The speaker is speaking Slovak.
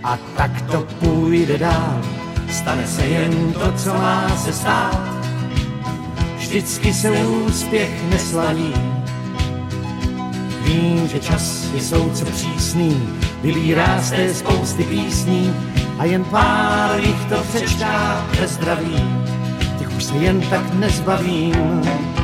a tak to půjde dál. Stane se jen to, co má se stát. Vždycky se úspěch neslaví. Vím, že čas je soudce přísný, vybírá z té spousty písní a jen pár jich to přečká ve zdraví. Těch už se jen tak nezbavím.